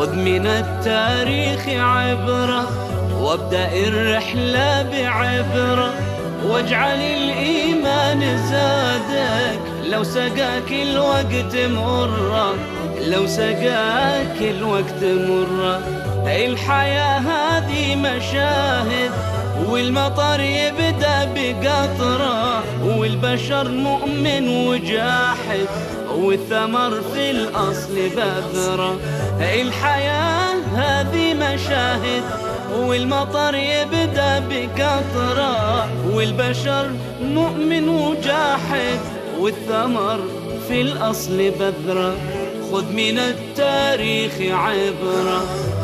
خذ من التاريخ عبرة وابدأ الرحلة بعبرة، واجعل الإيمان زادك لو سقاك الوقت مرة، لو سقاك الوقت مرة. الحياة هذه مشاهد والمطر يبدأ بقطرة، والبشر مؤمن وجاحد والثمر في الأصل بذرة. الحياة هذه مشاهد والمطر يبدأ بقطرة، والبشر مؤمن وجاحد والثمر في الأصل بذرة. خذ من التاريخ عبرة.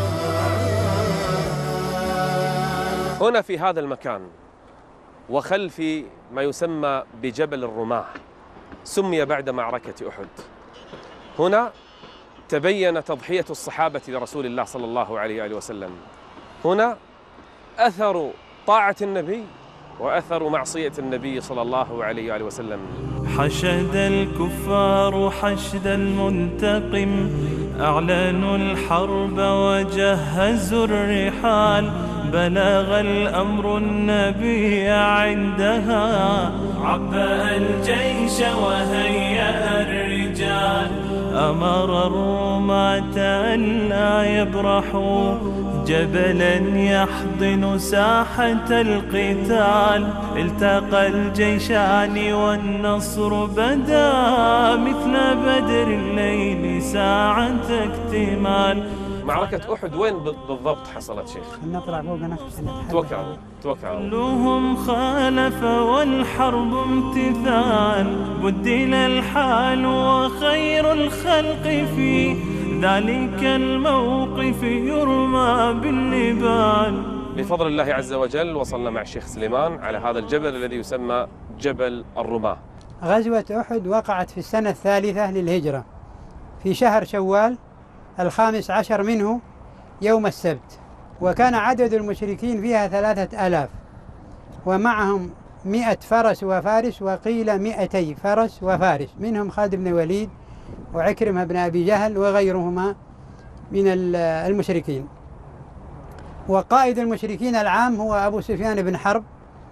هنا في هذا المكان وخلفي ما يسمى بجبل الرماح، سمي بعد معركة أحد. هنا تبين تضحية الصحابة لرسول الله صلى الله عليه وآله وسلم. هنا أثر طاعة النبي وأثر معصية النبي صلى الله عليه وآله وسلم. حشد الكفار حشد المنتقم، أعلنوا الحرب وجهزوا الرحال، بلغ الأمر النبي عندها، عبأ الجيش وهيأ الرجال، أمر الرماة أن لا يبرحوا، جبلا يحضن ساحة القتال، التقى الجيشان والنصر بدا، مثل بدر الليل ساعة اكتمال. معركة أحد وين بالضبط حصلت شيخ؟ نطلع فوق نفس توكلوا. كلهم خالف والحرب امتثال، بدل الحال وخير الخلق في ذلك الموقف يرمى بالنبال. بفضل الله عز وجل وصلنا مع الشيخ سليمان على هذا الجبل الذي يسمى جبل الرماة. غزوة أحد وقعت في السنة الثالثة للهجرة في شهر شوال 15 منه يوم السبت، وكان عدد المشركين فيها 3000 ومعهم 100 فرس وفارس، وقيل 200 فرس وفارس، منهم خالد بن الوليد وعكرمة بن أبي جهل وغيرهما من المشركين. وقائد المشركين العام هو أبو سفيان بن حرب،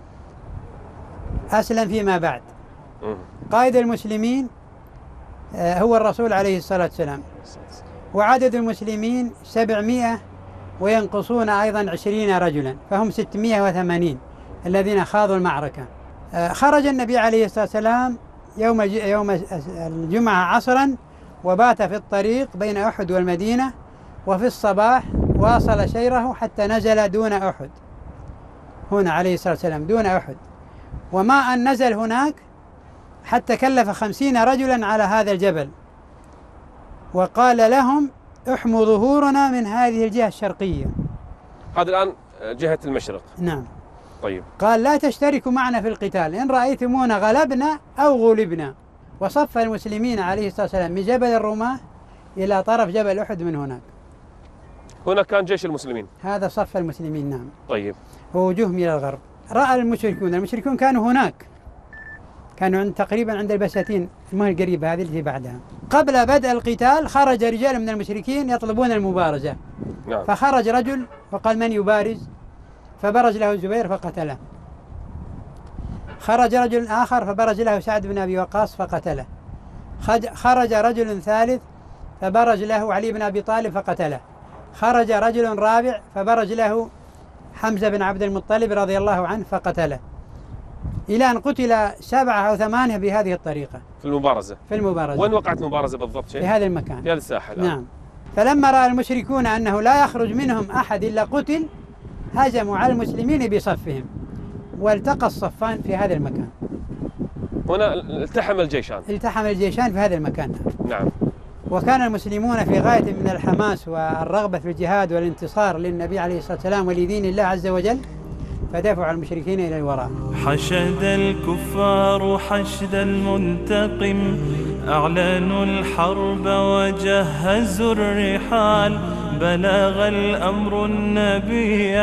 أسلم فيما بعد. قائد المسلمين هو الرسول عليه الصلاة والسلام. وعدد المسلمين 700 وينقصون أيضا 20 رجلا، فهم 680 الذين خاضوا المعركة. خرج النبي عليه الصلاة والسلام يوم الجمعة عصرا، وبات في الطريق بين أحد والمدينة، وفي الصباح واصل سيره حتى نزل دون أحد، هنا عليه الصلاة والسلام دون أحد. وما أن نزل هناك حتى كلف 50 رجلا على هذا الجبل، وقال لهم احموا ظهورنا من هذه الجهة الشرقية. هذا الآن جهة المشرق. نعم. طيب. قال لا تشتركوا معنا في القتال، إن رأيتمونا غلبنا أو غلبنا. وصف المسلمين عليه الصلاة والسلام من جبل الرماة إلى طرف جبل أحد من هناك. هنا كان جيش المسلمين. هذا صف المسلمين. نعم. طيب. ووجوههم إلى الغرب. رأى المشركون كانوا هناك، كانوا تقريبا عند البساتين القريبة هذه التي بعدها. قبل بدء القتال خرج رجال من المشركين يطلبون المبارزة. نعم. فخرج رجل وقال من يبارز؟ فبرز له الزبير فقتله. خرج رجل آخر فبرز له سعد بن أبي وقاص فقتله. خرج رجل ثالث فبرز له علي بن أبي طالب فقتله. خرج رجل رابع فبرز له حمزة بن عبد المطلب رضي الله عنه فقتله، إلى أن قتل 7 أو 8 بهذه الطريقة في المبارزة. وين وقعت المبارزة بالضبط شيء؟ في هذا المكان، في هذا الساحة الآن. نعم. فلما رأى المشركون أنه لا يخرج منهم أحد إلا قتل، هجموا على المسلمين بصفهم، والتقى الصفان في هذا المكان. هنا التحم الجيشان في هذا المكان. نعم. وكان المسلمون في غاية من الحماس والرغبة في الجهاد والانتصار للنبي عليه الصلاة والسلام ولدين الله عز وجل، فدافعوا المشركين إلى الوراء. حشد الكفار حشد المنتقم، أعلنوا الحرب وجهزوا الرحال، بلغ الأمر النبي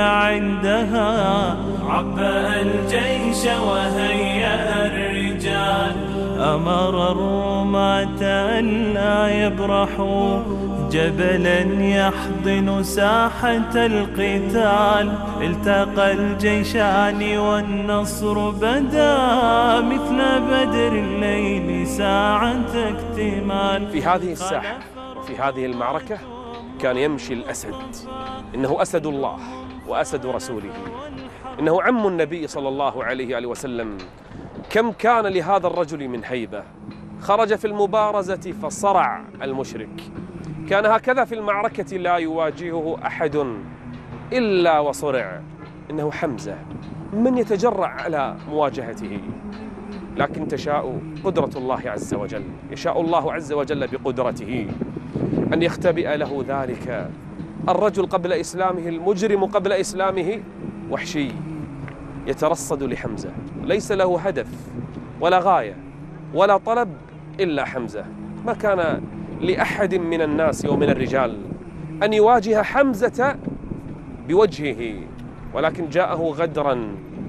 عندها، عبأ الجيش وهيأ الرجال، أمر الرماة ألا يبرحوا جبلا يحضن ساحة القتال. التقى الجيشان والنصر بدا مثل بدر الليل ساعة اكتمال. في هذه الساحة وفي هذه المعركة كان يمشي الأسد، إنه أسد الله وأسد رسوله، إنه عم النبي صلى الله عليه وسلم. كم كان لهذا الرجل من هيبة، خرج في المبارزة فصرع المشرك. كان هكذا في المعركة لا يواجهه أحد إلا وصرع. إنه حمزة، من يتجرأ على مواجهته؟ لكن تشاء قدرة الله عز وجل، يشاء الله عز وجل بقدرته أن يختبئ له ذلك الرجل قبل إسلامه، المجرم قبل إسلامه، وحشي يترصد لحمزة، ليس له هدف ولا غاية ولا طلب إلا حمزة. ما كان لأحد من الناس ومن الرجال أن يواجه حمزة بوجهه، ولكن جاءه غدرا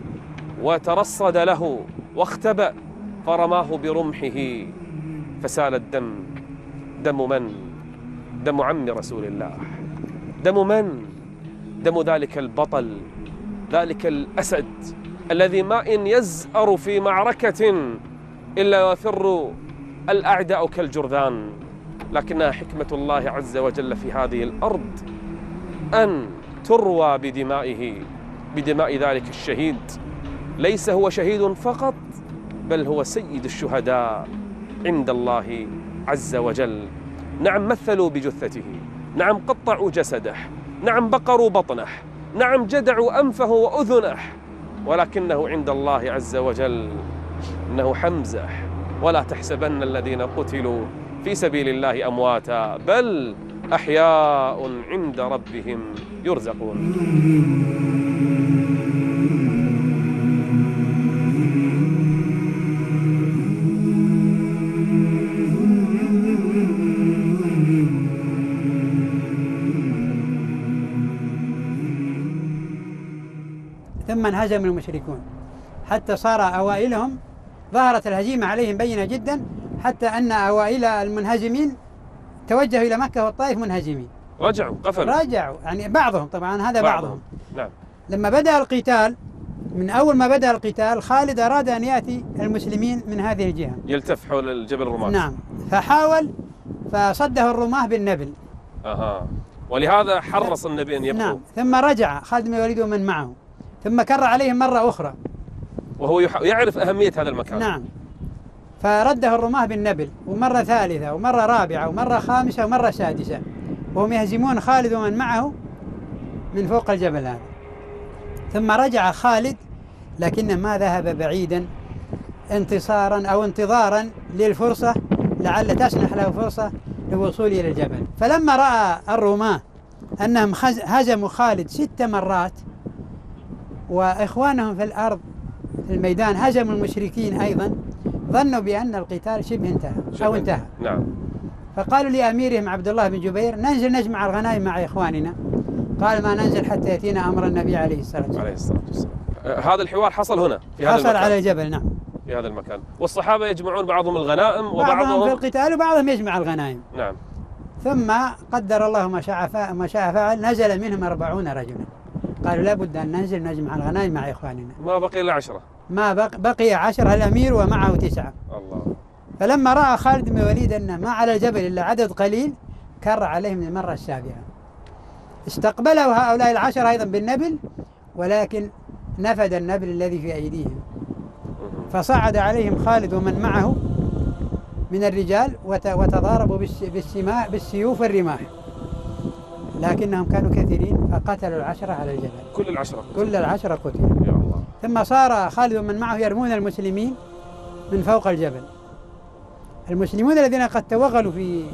وترصد له واختبأ فرماه برمحه فسال الدم. دم من؟ دم عم رسول الله. دم من؟ دم ذلك البطل، ذلك الأسد الذي ما إن يزأر في معركة إلا يفر الأعداء كالجرذان. لكنها حكمة الله عز وجل في هذه الأرض أن تروى بدمائه، بدماء ذلك الشهيد. ليس هو شهيد فقط، بل هو سيد الشهداء عند الله عز وجل. نعم مثلوا بجثته، نعم قطعوا جسده، نعم بقروا بطنه، نعم جدعوا أنفه وأذنه، ولكنه عند الله عز وجل إنه حمزة. ولا تحسبن الذين قتلوا في سبيل الله أمواتا بل أحياء عند ربهم يرزقون. ثم انهزم المشركون حتى صار أوائلهم ظهرت الهزيمة عليهم بينة جدا، حتى أن أوائل المنهزمين توجهوا إلى مكة والطائف منهزمين، رجعوا قفلوا، رجعوا يعني بعضهم، طبعا هذا بعضهم. نعم. لما بدأ القتال، من أول ما بدأ القتال خالد أراد أن يأتي المسلمين من هذه الجهة، يلتف حول الجبل الرماة. نعم، فحاول فصده الرماة بالنبل. ولهذا حرص النبي أن يبقوا. نعم. ثم رجع خالد بن الوليد ومن معه، ثم كر عليهم مرة أخرى وهو يعرف أهمية هذا المكان. نعم. فرده الرماة بالنبل، ومرة ثالثة ومرة رابعة ومرة خامسة ومرة سادسة، وهم يهزمون خالد ومن معه من فوق الجبل هذا. ثم رجع خالد، لكن ما ذهب بعيدا انتصارا أو انتظارا للفرصة لعل تسنح له فرصة للوصول إلى الجبل. فلما رأى الرماة أنهم هزموا خالد 6 مرات وإخوانهم في الأرض في الميدان هزموا المشركين أيضا، ظنوا بأن القتال شبه انتهى أو انتهى. نعم. فقالوا لأميرهم عبد الله بن جبير ننزل نجمع الغنائم مع إخواننا. قال ما ننزل حتى يأتينا أمر النبي عليه الصلاة والسلام. هذا الحوار حصل هنا في هذا المكان. حصل على الجبل، نعم، في هذا المكان. والصحابة يجمعون بعضهم الغنائم وبعضهم في القتال وبعضهم يجمع الغنائم. نعم. ثم قدر الله ما شاء فعل، نزل منهم 40 رجلا. قالوا لابد أن ننزل نجمع الغنائم مع إخواننا. ما بقي إلا 10. ما بقي 10، الأمير ومعه 9. الله. فلما رأى خالد بن الوليد أن ما على الجبل إلا عدد قليل، كر عليهم للمرة السابعة. استقبله هؤلاء 10 أيضا بالنبل، ولكن نفد النبل الذي في أيديهم، فصعد عليهم خالد ومن معه من الرجال وتضاربوا بالسيوف والرماح، لكنهم كانوا كثيرين فقتلوا 10 على الجبل. كل العشرة قتلوا. يا الله. ثم صار خالد ومن معه يرمون المسلمين من فوق الجبل. المسلمون الذين قد توغلوا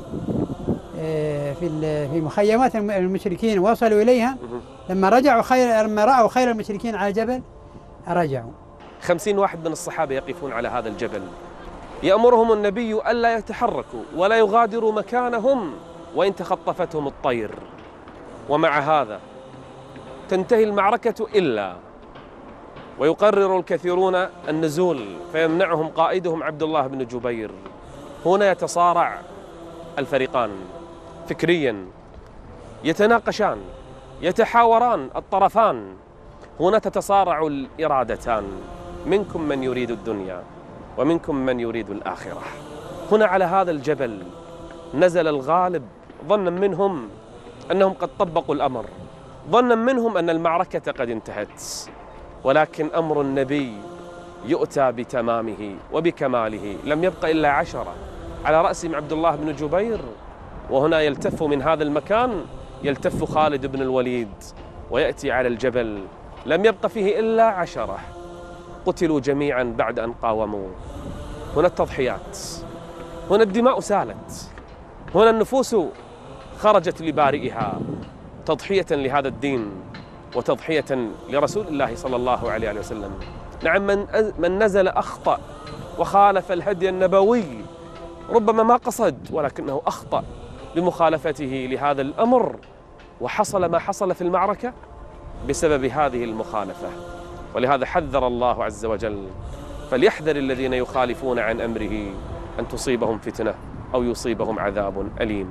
في مخيمات المشركين ووصلوا إليها، لما رأوا خير المشركين على الجبل رجعوا. 50 واحد من الصحابة يقفون على هذا الجبل، يأمرهم النبي ألا يتحركوا ولا يغادروا مكانهم وإن تخطفتهم الطير. ومع هذا تنتهي المعركة إلا ويقرر الكثيرون النزول فيمنعهم قائدهم عبد الله بن جبير. هنا يتصارع الفريقان فكريا، يتناقشان، يتحاوران الطرفان. هنا تتصارع الإرادتان، منكم من يريد الدنيا ومنكم من يريد الآخرة. هنا على هذا الجبل نزل الغالب ظنا منهم أنهم قد طبقوا الأمر، ظنا منهم أن المعركة قد انتهت، ولكن أمر النبي يؤتى بتمامه وبكماله. لم يبق إلا 10 على رأسهم عبد الله بن جبير. وهنا يلتف من هذا المكان، يلتف خالد بن الوليد ويأتي على الجبل. لم يبق فيه إلا 10 قتلوا جميعا بعد أن قاوموا. هنا التضحيات، هنا الدماء سالت، هنا النفوس خرجت لبارئها تضحية لهذا الدين وتضحية لرسول الله صلى الله عليه وسلم. نعم، من نزل أخطأ وخالف النبوي، ربما ما قصد ولكنه أخطأ بمخالفته لهذا الأمر، وحصل ما حصل في المعركة بسبب هذه المخالفة. ولهذا حذر الله عز وجل: فليحذر الذين يخالفون عن أمره أن تصيبهم فتنة أو يصيبهم عذاب أليم.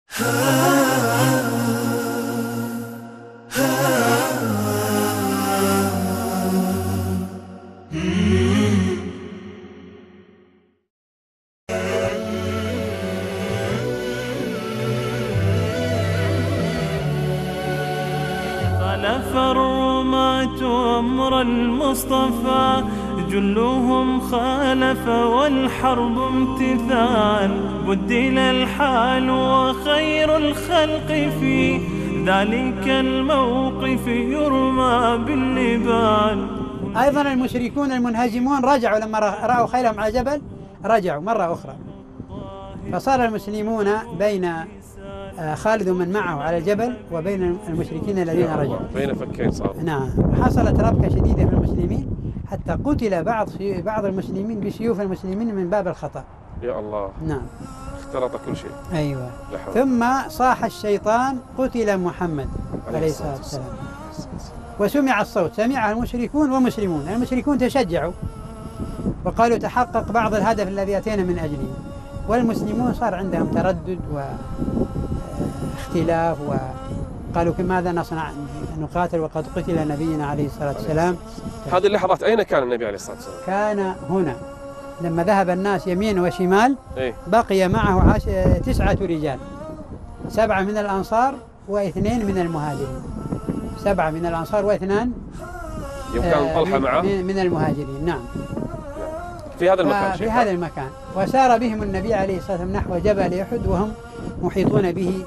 خلف الرماة أمر المصطفى، جلهم خالف والحرب امتثال، بدل الحال وخير الخلق في ذلك الموقف يرمى بالنبال. أيضا المشركون المنهزمون رجعوا لما رأوا خيلهم على الجبل، رجعوا مرة أخرى، فصار المسلمون بين خالد ومن معه على الجبل وبين المشركين الذين رجعوا، بين فكين صار. نعم، حصلت ربكة شديدة في المسلمين حتى قتل بعض المسلمين بسيوف المسلمين من باب الخطأ. يا الله. نعم، اختلط كل شيء. أيوة. ثم صاح الشيطان: قتل محمد عليه الصلاة والسلام. وسمع الصوت، سمعه المشركون ومسلمون. المشركون تشجعوا وقالوا تحقق بعض الهدف الذي أتينا من أجله، والمسلمون صار عندهم تردد واختلاف، وقالوا ماذا نصنع، نقاتل وقد قتل نبينا عليه الصلاة والسلام. هذه اللحظات أين كان النبي عليه الصلاة والسلام؟ كان هنا لما ذهب الناس يمين وشمال. بقي معه 9 رجال، 7 من الأنصار و2 من المهاجرين. 7 من الأنصار و2 يمكن طلحة معه من المهاجرين. نعم، في هذا المكان. في هذا المكان. وسار بهم النبي عليه الصلاة والسلام نحو جبل أحد وهم محيطون به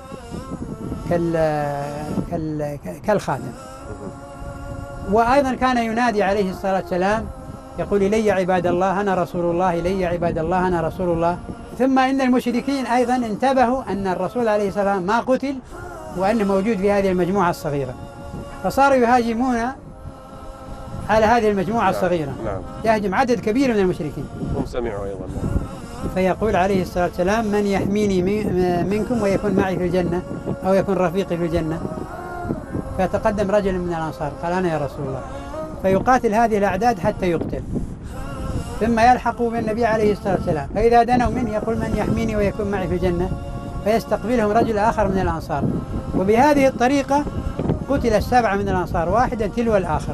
كالخاتم. وأيضا كان ينادي عليه الصلاة والسلام يقول: إلي عباد الله أنا رسول الله، إلي عباد الله أنا رسول الله. ثم إن المشركين أيضا انتبهوا أن الرسول عليه الصلاة والسلام ما قتل وأنه موجود في هذه المجموعة الصغيرة، فصاروا يهاجمون على هذه المجموعة الصغيرة. نعم. يهجم عدد كبير من المشركين. هم سمعوا أيضا. فيقول عليه الصلاة والسلام: من يحميني منكم ويكون معي في الجنة أو يكون رفيقي في الجنة؟ فيتقدم رجل من الأنصار قال: أنا يا رسول الله. فيقاتل هذه الأعداد حتى يقتل، ثم يلحق بالنبي عليه الصلاة والسلام، فإذا دنوا منه يقول: من يحميني ويكون معي في الجنة؟ فيستقبلهم رجل آخر من الأنصار. وبهذه الطريقة قتل 7 من الأنصار، واحدا تلو الآخر،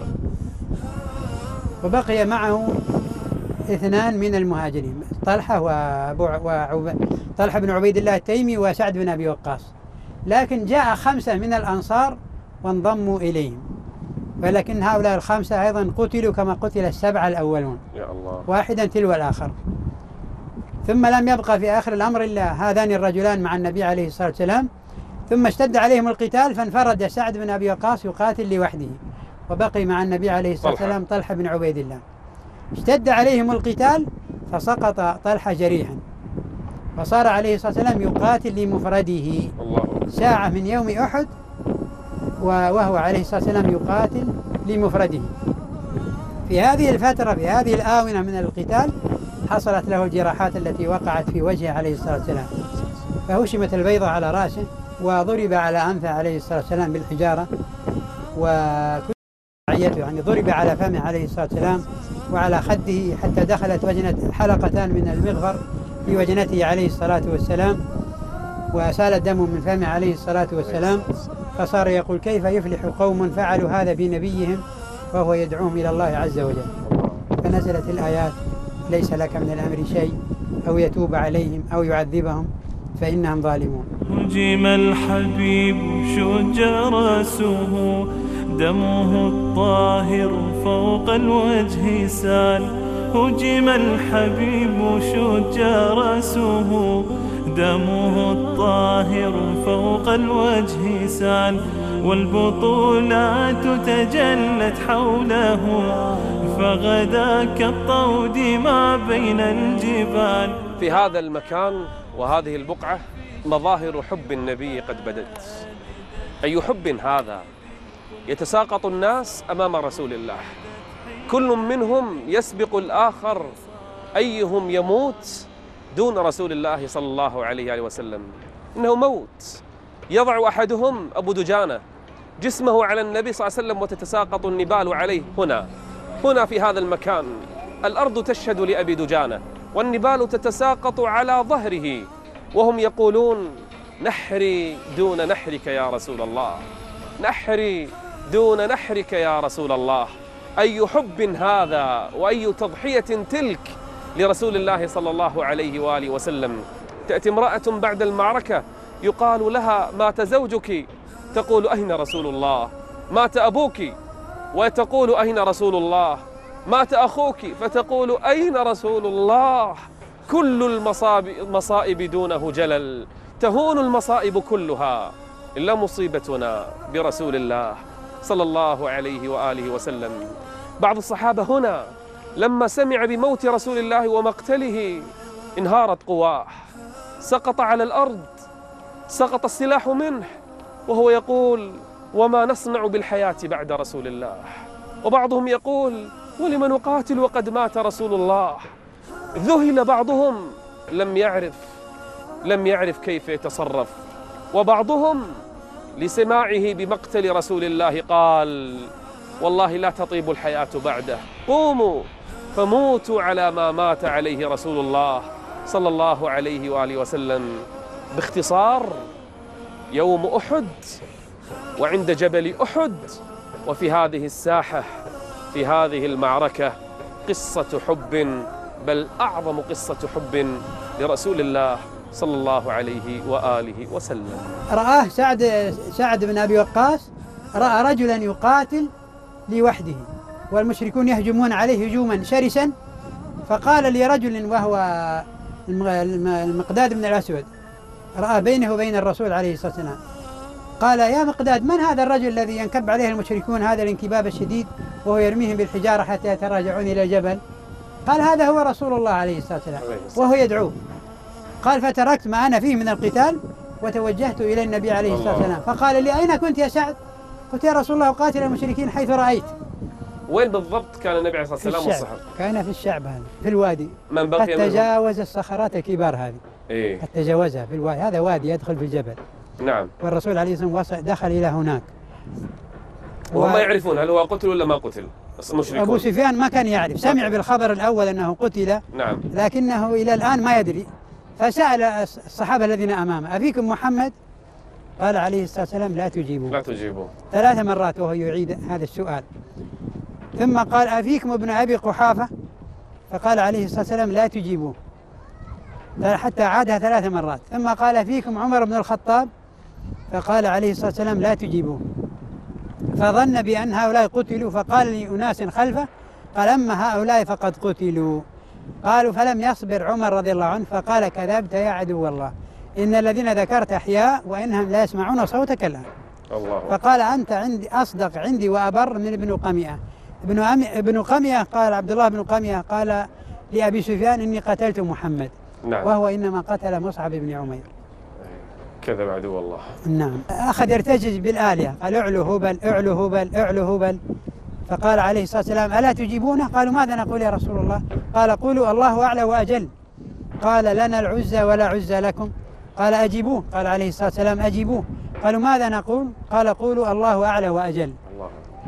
وبقي معه 2 من المهاجرين: طلحة طلحة بن عبيد الله التيمي وسعد بن أبي وقاص. لكن جاء 5 من الأنصار وانضموا إليهم، ولكن هؤلاء ال5 أيضا قتلوا كما قتل ال7 الأولون. يا الله. واحدا تلو الآخر. ثم لم يبقى في آخر الأمر إلا هذان الرجلان مع النبي عليه الصلاة والسلام. ثم اشتد عليهم القتال، فانفرد سعد بن أبي وقاص يقاتل لوحده، وبقي مع النبي عليه الصلاة والسلام طلحة بن عبيد الله. اشتد عليهم القتال فسقط طلحة جريحا، وصار عليه الصلاة والسلام يقاتل لمفرده ساعة من يوم أحد، وهو عليه الصلاة والسلام يقاتل لمفرده. في هذه الفترة، في هذه الآونة من القتال، حصلت له الجراحات التي وقعت في وجهه عليه الصلاة والسلام، فهشمت البيضة على رأسه، وضرب على أنفه عليه الصلاة والسلام بالحجارة، وكل رعيته، يعني ضرب على فمه عليه الصلاة والسلام وعلى خده حتى دخلت حلقتان من المغفر في وجنته عليه الصلاة والسلام، وسال الدم من فمه عليه الصلاة والسلام، فصار يقول: كيف يفلح قوم فعلوا هذا بنبيهم وهو يدعوهم إلى الله عز وجل. فنزلت الآيات: ليس لك من الأمر شيء أو يتوب عليهم أو يعذبهم فإنهم ظالمون. هجم الحبيب شج رأسه، دمه الطاهر فوق الوجه سال. هجم الحبيب شج رأسه، دمه الطاهر فوق الوجه سال. والبطولات تجلت حوله، فغدا كالطود ما بين الجبال. في هذا المكان وهذه البقعة مظاهر حب النبي قد بدت. أي حب هذا؟ يتساقط الناس أمام رسول الله، كل منهم يسبق الآخر أيهم يموت دون رسول الله صلى الله عليه وسلم. إنه موت. يضع أحدهم أبو دجانة جسمه على النبي صلى الله عليه وسلم وتتساقط النبال عليه. هنا في هذا المكان الأرض تشهد لأبي دجانة، والنبال تتساقط على ظهره، وهم يقولون: نحري دون نحرك يا رسول الله، نحري دون نحرك يا رسول الله. أي حب هذا وأي تضحية تلك لرسول الله صلى الله عليه وآله وسلم. تأتي امرأة بعد المعركة يقال لها: مات زوجك، تقول: أين رسول الله؟ مات أبوك، وتقول: أين رسول الله؟ مات أخوك، فتقول: أين رسول الله؟ كل المصائب دونه جلل، تهون المصائب كلها إلا مصيبتنا برسول الله صلى الله عليه وآله وسلم. بعض الصحابة هنا لما سمع بموت رسول الله ومقتله انهارت قواه، سقط على الأرض، سقط السلاح منه، وهو يقول: وما نصنع بالحياة بعد رسول الله؟ وبعضهم يقول: ولم نقاتل وقد مات رسول الله؟ ذهل بعضهم، لم يعرف كيف يتصرف. وبعضهم لسماعه بمقتل رسول الله قال: والله لا تطيب الحياة بعده، قوموا فموتوا على ما مات عليه رسول الله صلى الله عليه وآله وسلم. باختصار، يوم أحد وعند جبل أحد وفي هذه الساحة في هذه المعركة قصة حب، بل أعظم قصة حب لرسول الله صلى الله عليه وآله وسلم. رآه سعد بن أبي وقاص، رأى رجلا يقاتل لوحده والمشركون يهجمون عليه هجوما شرسا، فقال لرجل وهو المقداد بن الأسود، رأى بينه وبين الرسول عليه الصلاة والسلام، قال: يا مقداد، من هذا الرجل الذي ينكب عليه المشركون هذا الانكباب الشديد وهو يرميهم بالحجارة حتى يتراجعون إلى الجبل؟ قال: هذا هو رسول الله عليه الصلاة والسلام وهو يدعوه. قال: فتركت ما أنا فيه من القتال وتوجهت إلى النبي عليه الصلاة والسلام، فقال لي: أين كنت يا سعد؟ قلت: يا رسول الله، أقاتل المشركين حيث رأيت. وين بالضبط كان النبي عليه الصلاة والسلام والصحابة؟ كان في الشعب هذا، في الوادي، من بقي حتى تجاوز الصخرات الكبار هذه. إيه؟ حتى جاوزها في الوادي، هذا وادي يدخل في الجبل. نعم. والرسول عليه الصلاة والسلام دخل إلى هناك. وهم يعرفون هل هو قتل ولا ما قتل؟ أبو سفيان ما كان يعرف، سمع بالخبر الأول أنه قتل. نعم. لكنه إلى الآن ما يدري، فسأل الصحابة الذين أمامه: أفيكم محمد؟ قال عليه الصلاة والسلام: لا تجيبوا. لا تجيبوا 3 مرات وهو يعيد هذا السؤال. ثم قال: أفيكم ابن أبي قحافة؟ فقال عليه الصلاة والسلام: لا تجيبوه، حتى عادها 3 مرات. ثم قال: أفيكم عمر بن الخطاب؟ فقال عليه الصلاة والسلام: لا تجيبوه. فظن بأن هؤلاء قتلوا، فقال لأناس خلفه: قال: أما هؤلاء فقد قتلوا. قالوا: فلم يصبر عمر رضي الله عنه، فقال: كذبت يا عدو الله، إن الذين ذكرت أحياء وإنهم لا يسمعون صوتك الآن. الله. فقال: أنت عندي أصدق عندي وأبر من ابن قمية. ابن قمية قال عبد الله بن قمية قال لأبي سفيان: إني قتلت محمد. نعم. وهو إنما قتل مصعب بن عمير. كذب عدو الله. نعم. أخذ يرتجج بالآلية، قال: اعلو هبل اعلو هبل اعلو هبل. فقال عليه الصلاة والسلام: ألا تجيبونه؟ قالوا: ماذا نقول يا رسول الله؟ قال: قولوا الله أعلى وأجل. قال: لنا العزى ولا عزى لكم. قال: أجيبوه. قال عليه الصلاة والسلام: أجيبوه. قالوا: ماذا نقول؟ قال: قولوا الله أعلى وأجل.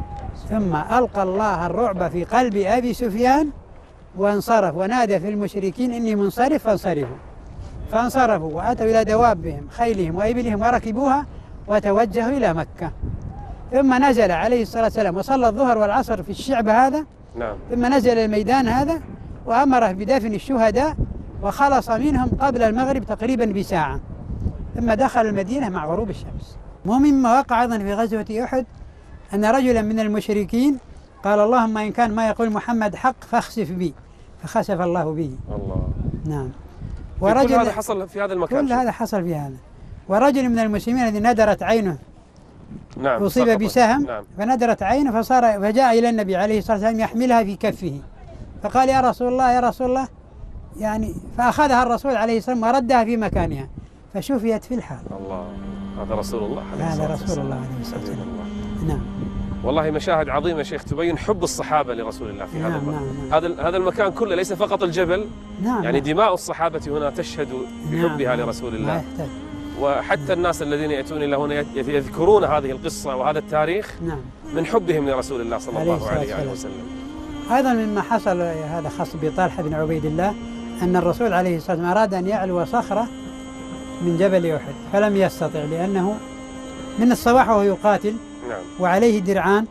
ثم ألقى الله الرعب في قلب أبي سفيان وانصرف ونادى في المشركين إني منصرف فانصرفوا، فانصرفوا وأتوا إلى دوابهم خيلهم وإبلهم وركبوها وتوجهوا إلى مكة. ثم نزل عليه الصلاة والسلام وصلى الظهر والعصر في الشعب هذا. نعم. ثم نزل الميدان هذا وأمره بدفن الشهداء وخلص منهم قبل المغرب تقريبا بساعة، ثم دخل المدينة مع غروب الشمس. ومما وقع أيضا في غزوة أحد أن رجلا من المشركين قال اللهم إن كان ما يقول محمد حق فاخسف بي، فخسف الله به. الله. نعم. كل هذا حصل في هذا المكان. كل هذا حصل في هذا. ورجل من المسلمين الذي ندرت عينه، نعم، أصيب بسهم، نعم، فندرت عينه فجاء إلى النبي عليه الصلاة والسلام يحملها في كفه، فقال يا رسول الله يا رسول الله، يعني فأخذها الرسول عليه الصلاة والسلام وردها في مكانها فشفيت في الحال. الله. هذا رسول الله عليه الصلاة هذا والسلام. رسول الله عليه الصلاة والسلام. نعم. والله مشاهد عظيمة شيخ تبين حب الصحابة لرسول الله في هذا المكان. نعم. هذا المكان كله ليس فقط الجبل، نعم. يعني دماء الصحابة هنا تشهد بحبها لرسول الله. وحتى الناس الذين يأتون إلى هنا يذكرون هذه القصة وهذا التاريخ نعم. من حبهم لرسول الله صلى الله عليه وسلم. أيضا مما حصل هذا خاص بطلحة بن عبيد الله أن الرسول عليه الصلاة والسلام أراد أن يعلو صخرة من جبل أحد فلم يستطع، لأنه من الصباح وهو يقاتل. نعم. وعليه درعان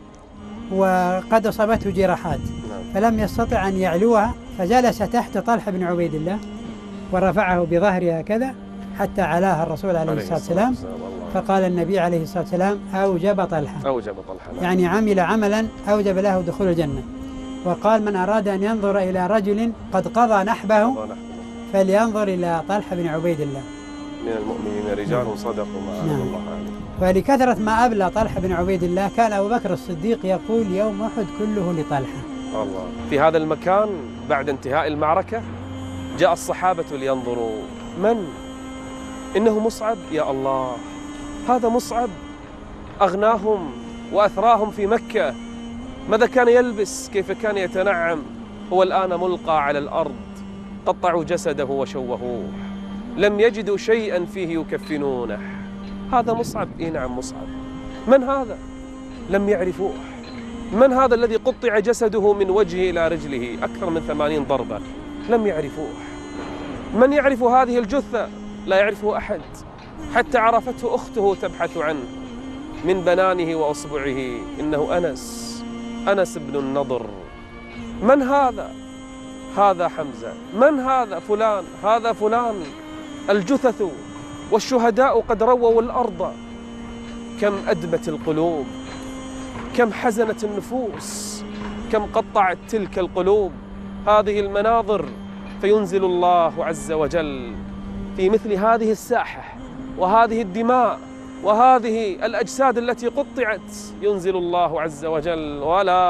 وقد أصابته جراحات. نعم. فلم يستطع أن يعلوها، فجلس تحت طلحة بن عبيد الله ورفعه بظهرها كذا حتى علاها الرسول عليه الصلاة والسلام. فقال النبي عليه الصلاة والسلام أوجب طلحة، أوجب طلحة، يعني عمل عملا أوجب له دخول الجنة. وقال من أراد أن ينظر إلى رجل قد قضى نحبه فلينظر إلى طلحة بن عبيد الله. من المؤمنين رجال صدقوا ما عاهدوا الله عليه. ولكثرة ما أبلى طلحة بن عبيد الله كان أبو بكر الصديق يقول يوم أحد كله لطلحة. الله. في هذا المكان بعد انتهاء المعركة جاء الصحابة لينظروا من؟ إنه مصعب. يا الله، هذا مصعب أغناهم وأثراهم في مكة، ماذا كان يلبس، كيف كان يتنعم، هو الآن ملقى على الأرض، قطعوا جسده وشوهوه، لم يجدوا شيئا فيه يكفنونه. هذا مصعب. إيه نعم مصعب. من هذا؟ لم يعرفوه. من هذا الذي قطع جسده من وجهه إلى رجله أكثر من 80 ضربة؟ لم يعرفوه. من يعرف هذه الجثة؟ لا يعرفه أحد، حتى عرفته أخته تبحث عنه من بنانه وأصبعه، إنه أنس بن النضر. من هذا؟ هذا حمزة. من هذا؟ فلان. هذا فلان. الجثث والشهداء قد رووا الأرض. كم أدمت القلوب، كم حزنت النفوس، كم قطعت تلك القلوب هذه المناظر. فينزل الله عز وجل في مثل هذه الساحة وهذه الدماء وهذه الأجساد التي قطعت، ينزل الله عز وجل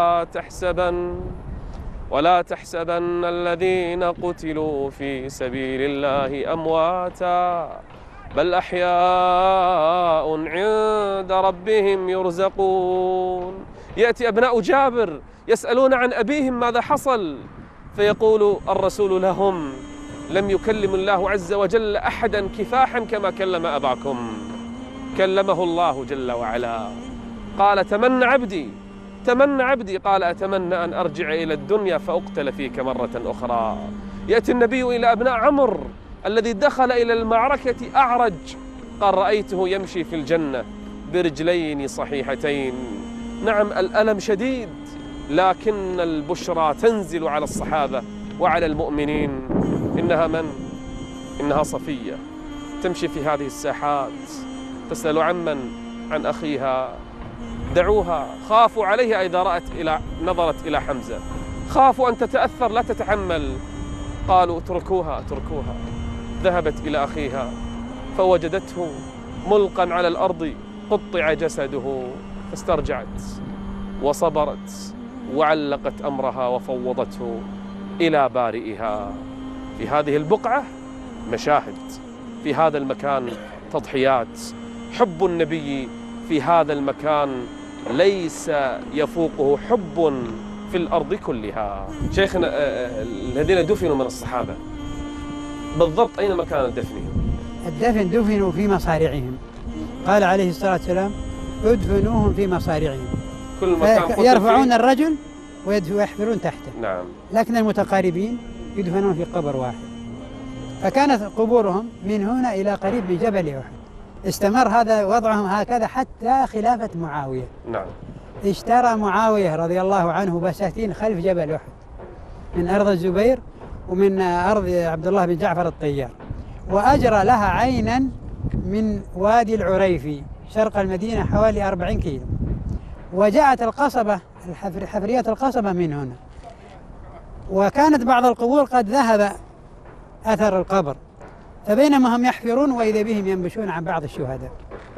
ولا تحسبن الذين قتلوا في سبيل الله أمواتا بل أحياء عند ربهم يرزقون. يأتي أبناء جابر يسألون عن أبيهم ماذا حصل، فيقول الرسول لهم لم يكلم الله عز وجل أحدا كفاحا كما كلم أباكم، كلمه الله جل وعلا. قال تمنى عبدي، قال أتمنى أن أرجع إلى الدنيا فأقتل فيك مرة أخرى. يأتي النبي إلى أبناء عمرو الذي دخل إلى المعركة أعرج، قال رأيته يمشي في الجنة برجلين صحيحتين. نعم الألم شديد، لكن البشرى تنزل على الصحابة وعلى المؤمنين. إنها من؟ إنها صفية تمشي في هذه الساحات تسأل عن أخيها. دعوها، خافوا عليها إذا نظرت إلى حمزة، خافوا أن تتأثر لا تتحمل، قالوا اتركوها. ذهبت إلى أخيها فوجدته ملقا على الأرض قطع جسده، فاسترجعت وصبرت وعلقت أمرها وفوضته إلى بارئها. في هذه البقعة مشاهد، في هذا المكان تضحيات. حب النبي في هذا المكان ليس يفوقه حب في الأرض كلها. شيخنا الذين دفنوا من الصحابة بالضبط أين مكان دفنهم؟ الدفن دفنوا في مصارعهم، قال عليه الصلاة والسلام ادفنوهم في مصارعهم. كل مكان يرفعون الرجل ويحفرون تحته. نعم. لكن المتقاربين يدفنون في قبر واحد. فكانت قبورهم من هنا إلى قريب من جبل أحد. استمر هذا وضعهم هكذا حتى خلافة معاوية. نعم. اشترى معاوية رضي الله عنه بساتين خلف جبل أحد من أرض الزبير ومن أرض عبد الله بن جعفر الطيار، وأجرى لها عينا من وادي العريفي شرق المدينة حوالي 40 كيلو، وجاءت القصبة حفريات القصبة من هنا، وكانت بعض القبور قد ذهب أثر القبر، فبينما هم يحفرون وإذا بهم ينبشون عن بعض الشهداء.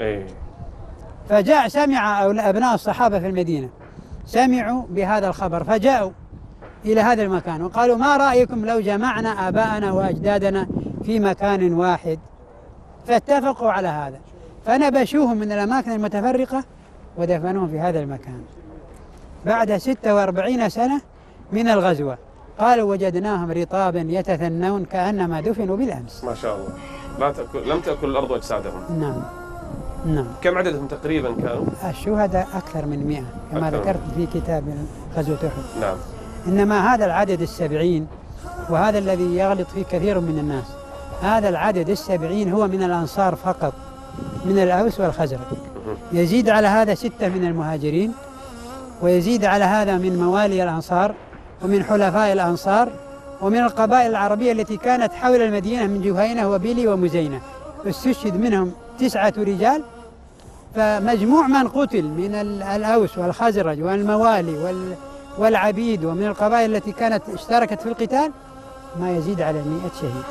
فجاء سمع أبناء الصحابة في المدينة سمعوا بهذا الخبر فجاءوا إلى هذا المكان وقالوا ما رأيكم لو جمعنا آباءنا وأجدادنا في مكان واحد؟ فاتفقوا على هذا، فنبشوهم من الأماكن المتفرقة ودفنوهم في هذا المكان. بعد 46 سنة من الغزوة قالوا وجدناهم رطابا يتثنون كأنما دفنوا بالأمس. ما شاء الله. لم تأكل الأرض أجسادهم. نعم. نعم. كم عددهم تقريبا كانوا؟ الشهداء أكثر من 100 كما ذكرت في كتاب غزوة أحد. نعم. إنما هذا العدد 70 وهذا الذي يغلط فيه كثير من الناس، هذا العدد 70 هو من الأنصار فقط، من الأوس والخزرج. يزيد على هذا 6 من المهاجرين، ويزيد على هذا من موالي الأنصار ومن حلفاء الأنصار ومن القبائل العربية التي كانت حول المدينة من جهينة وبيلي ومزينة، استشهد منهم 9 رجال. فمجموع من قتل من الأوس والخزرج والموالي والعبيد ومن القبائل التي كانت اشتركت في القتال ما يزيد على 100 شهيد.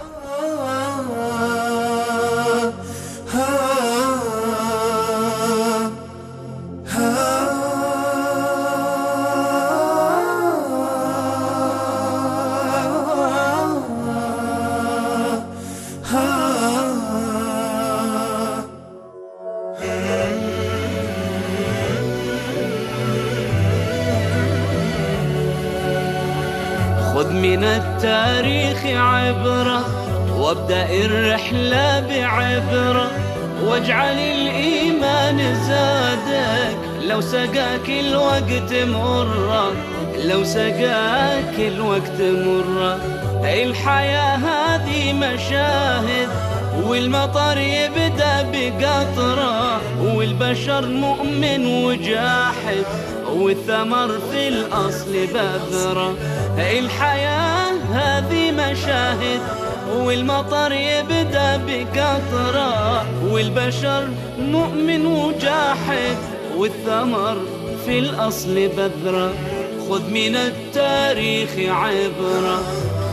خذ من التاريخ عبرة وابدأ الرحلة بعبرة، واجعل الإيمان زادك لو سقاك الوقت مرة، لو سقاك الوقت مرة. الحياة هذه مشاهد والمطر يبدأ بقطرة، والبشر مؤمن وجاحد والثمر في الأصل بذرة. الحياة هذه مشاهد والمطر يبدأ بقطرة، والبشر مؤمن وجاحد والثمر في الأصل بذرة. خذ من التاريخ عبرة